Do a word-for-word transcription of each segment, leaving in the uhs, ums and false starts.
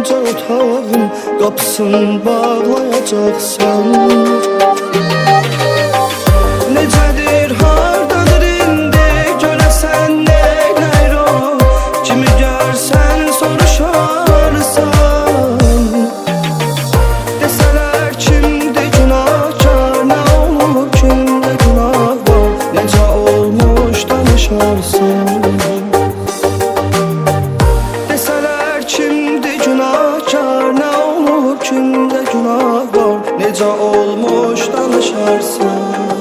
Gecə otağın qapısını bağlayacaqsan. Necədir, hardadır indi, görəsən neylər o, kimi görsən soruşarsan. Desələr kimdir günahkar, nə olub kimdə günah var, necə olmuş danışarsan. Desələr kimdir günahkar, nə olub kimdə günah var, necə olmuş danışarsan.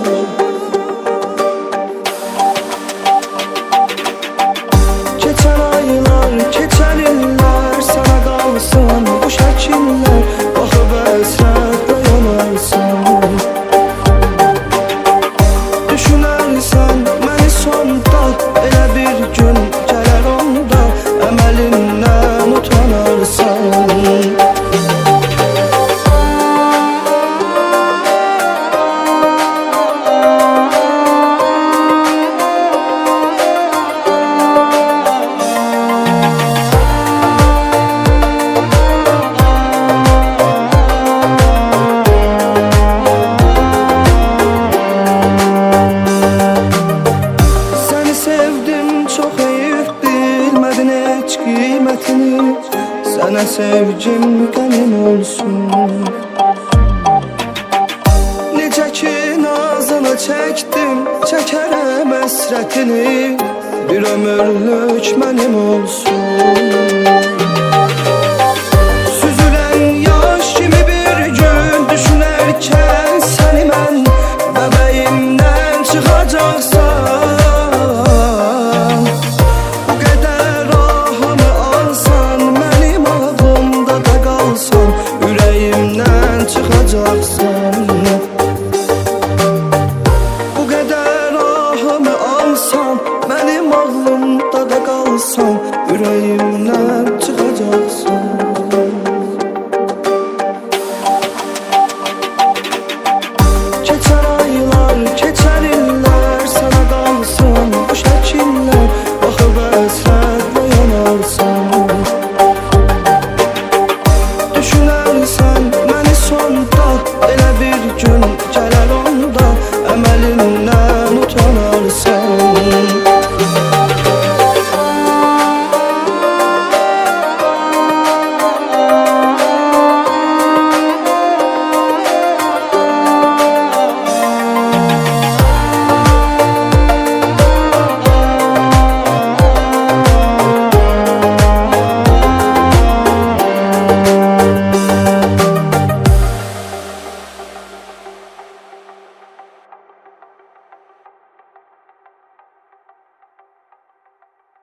Keçər illər, sana qalsın bu şəkillər, baxıb əsrətlə yanarsan. Düşünərsən məni sonda, elə bir gün gələr onda, əməlindən utanarsan. Sənə sevgim qənim olsun. Necə ki nazını çəkdim, çəkərəm əsrətini, bir ömürlük mənim olsun. Süzülən yaş kimi bir gün düşünərkən səni mən bəbəyimdən çıxacaqsan. Ürəyimdən çıxacaqsan. Bu qədər ahımı alsan, mənim ağlımda da qalsan, ürəyimdən